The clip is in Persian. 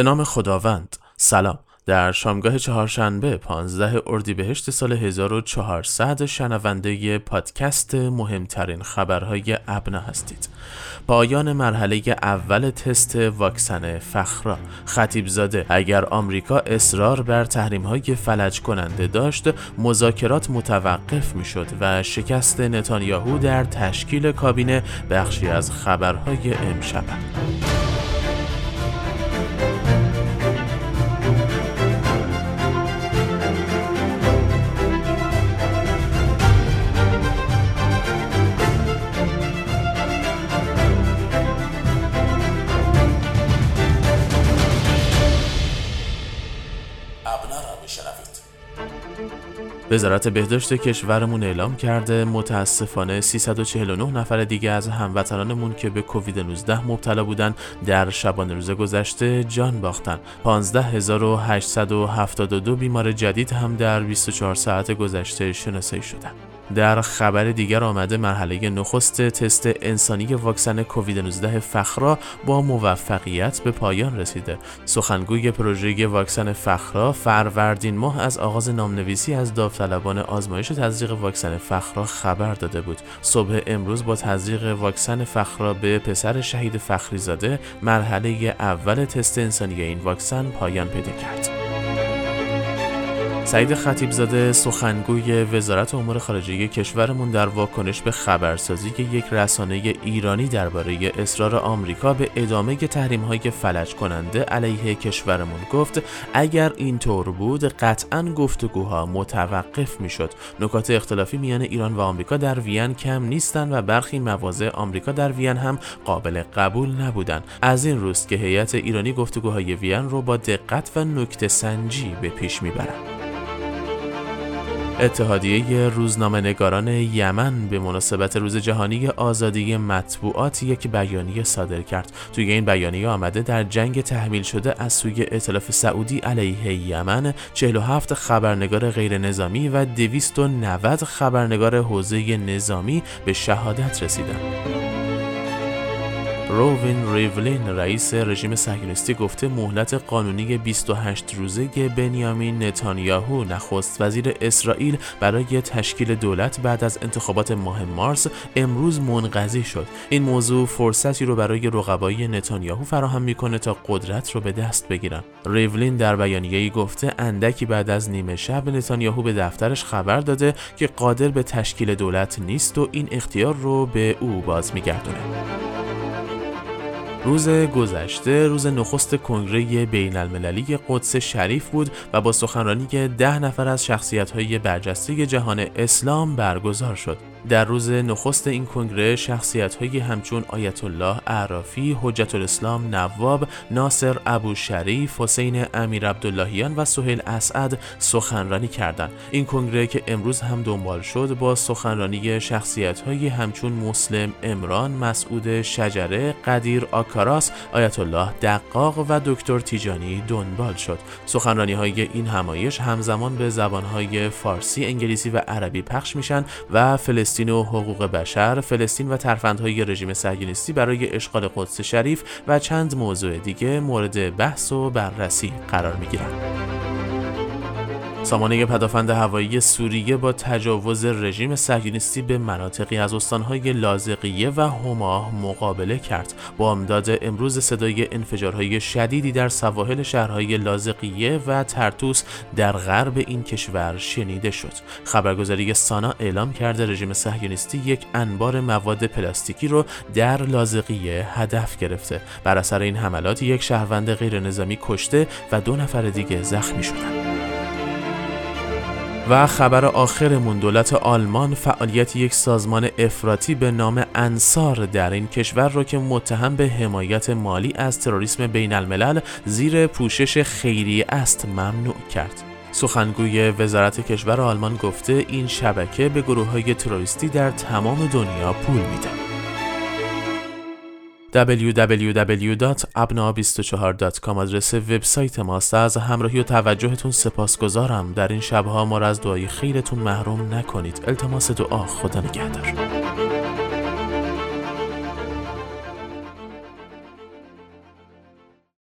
به نام خداوند. سلام. در شامگاه چهارشنبه 15 اردیبهشت سال 1400 شنونده پادکست مهمترین خبرهای ابنا هستید. پایان مرحله اول تست واکسن فخرا. خطیبزاده: اگر آمریکا اصرار بر تحریم‌های فلج کننده داشت، مذاکرات متوقف می‌شد و شکست نتانیاهو در تشکیل کابینه بخشی از خبرهای امشب. وزارت بهداشت کشورمون اعلام کرده متاسفانه 349 نفر دیگه از هموطنانمون که به کووید 19 مبتلا بودن در شبانه روز گذشته جان باختن. 15872 بیمار جدید هم در 24 ساعت گذشته شناسایی شدن. در خبر دیگر آمده مرحله نخست تست انسانی واکسن کووید 19 فخرا با موفقیت به پایان رسیده. سخنگوی پروژه واکسن فخرا فروردین ماه از آغاز نامنویسی از داوطلبان آزمایش تزریق واکسن فخرا خبر داده بود. صبح امروز با تزریق واکسن فخرا به پسر شهید فخریزاده، مرحله اول تست انسانی این واکسن پایان پیدا کرد. سعید خطیبزاده، سخنگوی وزارت امور خارجه کشورمون، در واکنش به خبرسازی یک رسانه ایرانی درباره اصرار آمریکا به ادامه تحریم‌های فلج کننده علیه کشورمون گفت: اگر اینطور بود قطعاً گفتگوها متوقف میشد. نکات اختلافی میان ایران و آمریکا در وین کم نیستن و برخی مواضع آمریکا در وین هم قابل قبول نبودن. از این روست که هیئت ایرانی گفتگوهای وین رو با دقت و نکته سنجی به پیش میبرن. اتحادیه روزنامه‌نگاران یمن به مناسبت روز جهانی آزادی مطبوعات یک بیانیه صادر کرد. توی این بیانیه آمده در جنگ تحمیل شده از سوی ائتلاف سعودی علیه یمن 47 خبرنگار غیر نظامی و 290 خبرنگار حوزه نظامی به شهادت رسیدند. روین ریولین، رئیس رژیم صهیونیستی، گفته مهلت قانونی 28 روزه بنیامین نتانیاهو، نخست وزیر اسرائیل، برای تشکیل دولت بعد از انتخابات ماه مارس امروز منقضی شد. این موضوع فرصتی رو برای رقبای نتانیاهو فراهم میکنه تا قدرت رو به دست بگیرن. ریولین در بیانیه‌ای گفته اندکی بعد از نیمه شب نتانیاهو به دفترش خبر داده که قادر به تشکیل دولت نیست و این اختیار رو به او باز میگردونه. روز گذشته روز نخست کنگره بین المللی قدس شریف بود و با سخنرانی 10 نفر از شخصیت‌های برجسته جهان اسلام برگزار شد. در روز نخست این کنگره شخصیت‌هایی همچون آیت الله اعرافی، حجت الاسلام نواب، ناصر ابوشریف، حسین امیر عبداللهیان و سهیل اسعد سخنرانی کردند. این کنگره که امروز هم دنبال شد با سخنرانی شخصیت‌هایی همچون مسلم عمران، مسعود شجره، قدیر آکاراس، آیت الله دقاق و دکتر تیجانی دنبال شد. سخنرانی‌های این همایش همزمان به زبان‌های فارسی، انگلیسی و عربی پخش میشن و فلسطین و حقوق بشر، فلسطین و ترفندهای رژیم صهیونیستی برای اشغال قدس شریف و چند موضوع دیگه مورد بحث و بررسی قرار میگیرند. سامانه پدافند هوایی سوریه با تجاوز رژیم صهیونیستی به مناطقی از استانهای لاذقیه و حما مقابله کرد. بامداد امروز صدای انفجارهای شدیدی در سواحل شهرهای لاذقیه و ترتوس در غرب این کشور شنیده شد. خبرگزاری سانا اعلام کرده رژیم صهیونیستی یک انبار مواد پلاستیکی رو در لاذقیه هدف گرفته. بر اثر این حملات یک شهروند غیرنظامی کشته و 2 نفر دیگه زخمی شدند. و خبر آخرمون، دولت آلمان فعالیت یک سازمان افراطی به نام انصار در این کشور را که متهم به حمایت مالی از تروریسم بین الملل زیر پوشش خیریه است ممنوع کرد. سخنگوی وزارت کشور آلمان گفته این شبکه به گروه‌های تروریستی در تمام دنیا پول میده. www.abna24.com آدرس وبسایت ماست. از همراهی و توجهتون سپاسگزارم. در این شب‌ها ما را از دعای خیرتون محروم نکنید. التماس دعا. خدا نگهدار.